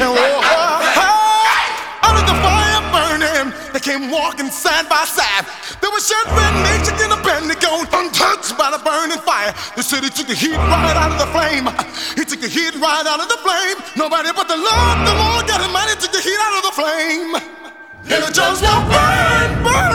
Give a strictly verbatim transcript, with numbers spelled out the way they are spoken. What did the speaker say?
Out of the fire burning, they came walking side by side. They were Shadrach, Meshach, and Abednego, untouched by the burning fire. The city took the heat right out of the flame. He took the heat right out of the flame. Nobody but the Lord, the Lord God Almighty took the heat out of the flame. And it just won't burn, burn.